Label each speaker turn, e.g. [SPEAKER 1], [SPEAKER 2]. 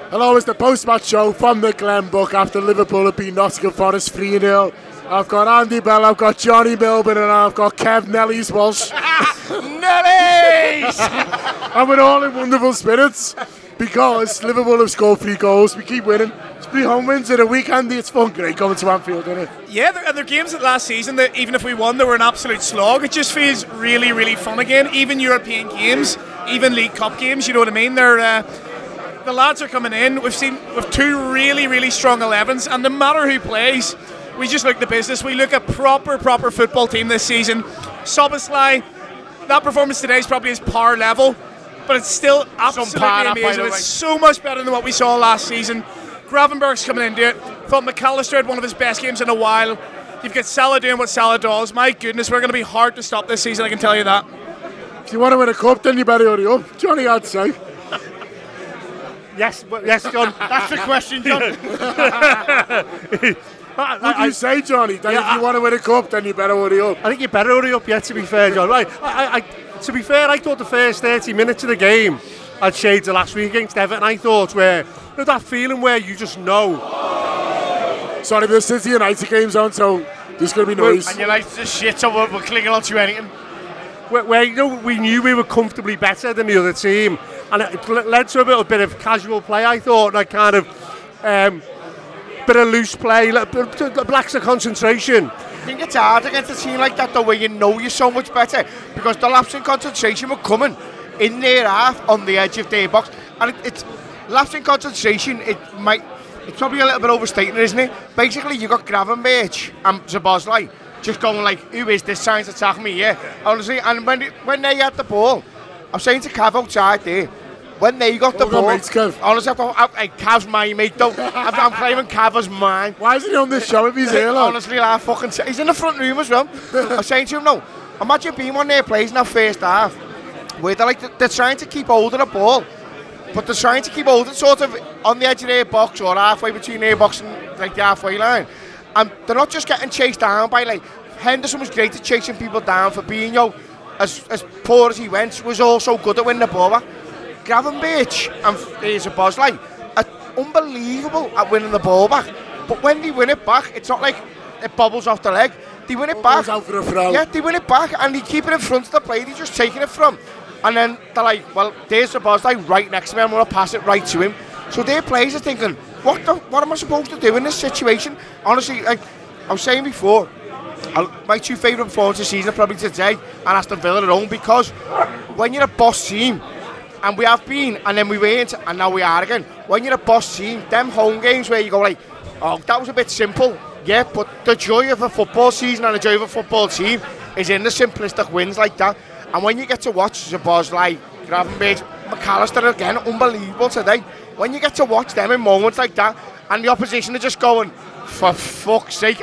[SPEAKER 1] Hello, it's the post-match show from the Glenbook after Liverpool have beat Nottingham Forest 3-0. I've got Andy Bell, I've got Johnny Milburn, and I've got Kev Nelly's Walsh.
[SPEAKER 2] Nellies!
[SPEAKER 1] And we're all in wonderful spirits because Liverpool have scored 3 goals. We keep winning. It's 3 home wins in a week, Andy. It's fun. Great coming to Anfield, isn't it?
[SPEAKER 2] Yeah, they're games that last season that even if we won, they were an absolute slog. It just feels really, really fun again. Even European games, even League Cup games, you know what I mean? They're the lads are coming in. We've 2 really, really strong 11s, and no matter who plays, we just look at the business. We look at proper football team this season. Szoboszlai, that performance today is probably his par level, but it's still absolutely amazing. It's so much better than what we saw last season. Gravenberg's coming into it. Thought McAllister had one of his best games in a while. You've got Salah doing what Salah does. My goodness, we're going to be hard to stop this season, I can tell you that.
[SPEAKER 1] If you want to win a cup, then you better hurry up. Johnny, I'd say.
[SPEAKER 3] Yes, John.
[SPEAKER 4] That's the question, John.
[SPEAKER 1] What do you say, Johnny? If you want to win a cup, then you better hurry up.
[SPEAKER 3] I think you better hurry up, to be fair, John. Right. To be fair, I thought the first 30 minutes of the game had shades of last week against Everton. I thought where that feeling where you just know.
[SPEAKER 1] Sorry, the City United game's on, so there's going to be noise.
[SPEAKER 4] And United's just shit, so we're clinging on to anything.
[SPEAKER 3] Where we knew we were comfortably better than the other team, and it led to a little bit of casual play. I thought, like kind of bit of loose play, lacks of concentration.
[SPEAKER 4] I think it's hard against a team like that, though, where you know you're so much better, because the lapse in concentration were coming in their half on the edge of their box, and it's lapse in concentration. It's probably a little bit overstating, isn't it? Basically, you got Gravenberch and Szoboszlai just going like, who is this trying to attack me? Yeah, honestly. And when they had the ball, I'm saying to Cav outside there, when they got the ball,
[SPEAKER 1] mates, Kev.
[SPEAKER 4] honestly, Cav's my mate though. I'm claiming Cav as mine.
[SPEAKER 1] Why is he on this show if he's here, lad?
[SPEAKER 4] Honestly, he's in the front room as well. I'm saying to him, no, imagine being one of their players in that first half, where they're trying to keep hold of the ball, but they're trying to keep hold of it sort of on the edge of their box or halfway between their box and like the halfway line. And they're not just getting chased down by, like, Henderson was great at chasing people down. Fabinho, as poor as he went, was also good at winning the ball back. Gravenberch and Szoboszlai are unbelievable at winning the ball back. But when they win it back, it's not like it bobbles off the leg. They win it back.
[SPEAKER 1] Out for a throw.
[SPEAKER 4] Yeah, they win it back and they keep it in front of the play. They're just taking it from. And then they're like, well, there's Szoboszlai right next to me. I'm going to pass it right to him. So their players are thinking, what am I supposed to do in this situation? Honestly, like I was saying before, my 2 favourite performances this season are probably today and Aston Villa at home, because when you're a boss team, and we have been, and then we weren't, and now we are again. When you're a boss team, them home games where you go like, oh, that was a bit simple. Yeah, but the joy of a football season and the joy of a football team is in the simplistic wins like that. And when you get to watch Szoboszlai, Gravenberch, McAllister again, unbelievable today. When you get to watch them in moments like that, and the opposition are just going, for fuck's sake,